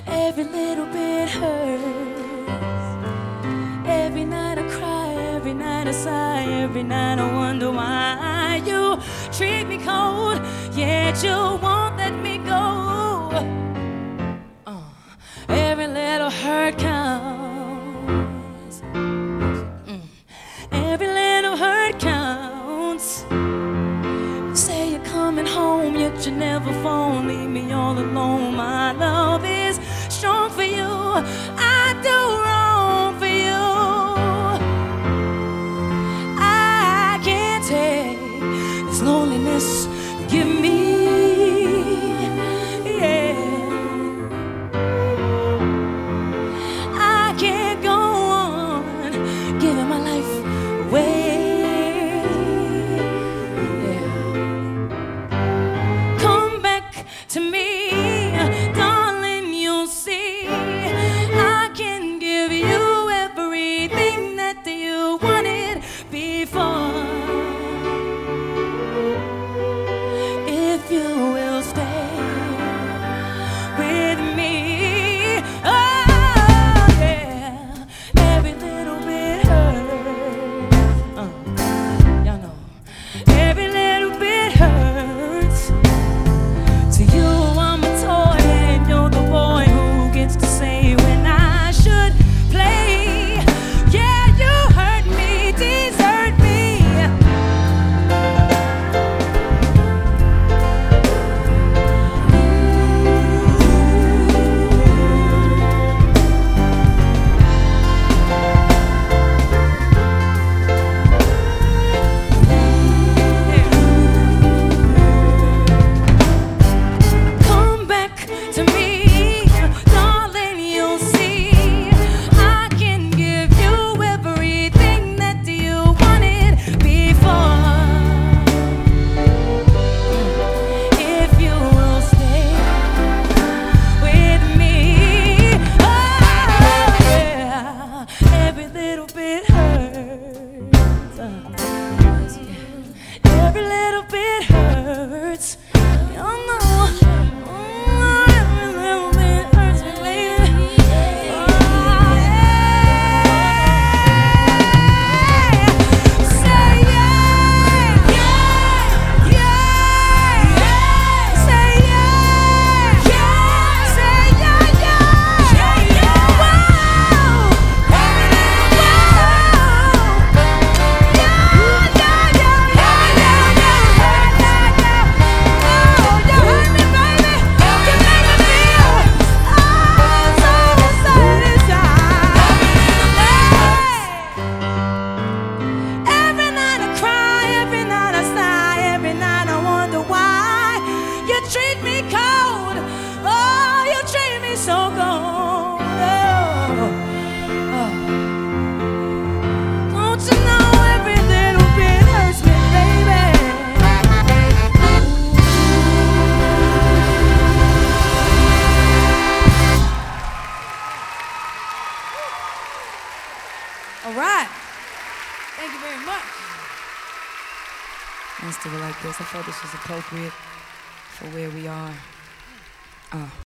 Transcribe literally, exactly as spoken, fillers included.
Every little bit hurts. Every night I cry, every night I sigh, every night I wonder why you treat me cold, yet you won't let me go. Uh, every little hurt counts. Mm. Every little hurt counts. You say you're coming home, yet you never phone. Leave me all alone. My love is strong for you. I do wrong for you. I can't take this loneliness. Give me, yeah. I can't go on giving my life away. Yeah. Come back to me. Every little bit hurts. You know, oh, every little bit hurts me, baby. Oh, yeah. Say yeah, yeah, yeah, yeah. Say yeah, yeah, say yeah, yeah, yeah, yeah. Whoa, every little bit hurts. Yeah, yeah, yeah, yeah, yeah, yeah, yeah, yeah. Oh, you hurt me, baby. You make me feel oh so satisfied. Every night I cry, every night I sigh, every night I wonder why you treat me cold. Oh, you treat me so cold. Oh, oh. Don't you know every little bit hurts me, baby? All right. Thank you very much. Let's do it like this. I felt this was appropriate for where we are. Uh.